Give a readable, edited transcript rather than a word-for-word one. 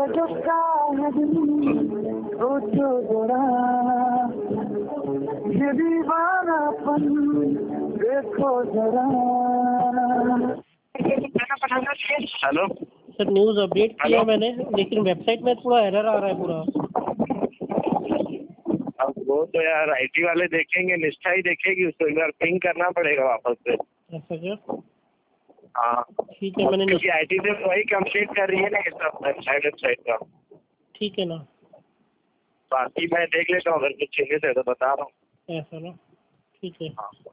सजता है दिल सोचो जरा, ये दीवानापन देखो जरा। हेलो सर न्यूज़ अपडेट किया मैंने, लेकिन वेबसाइट में थोड़ा एरर आ रहा है पूरा। अब वो तो यार आईटी वाले देखेंगे, निष्ठा ही देखेगी, उसको एक बार पिंग करना पड़ेगा वापस से। ऐसा क्या? हाँ ठीक है, मैंने क्योंकि आईटी से वही कंप्लीट कर रही है ना ये सब वेबसाइट का। ठीक है ना, बाकी मैं देख लेता हूँ, अगर कुछ चेंजेस है तो बता रहा हूँ। ऐसा ना, ठीक है। हाँ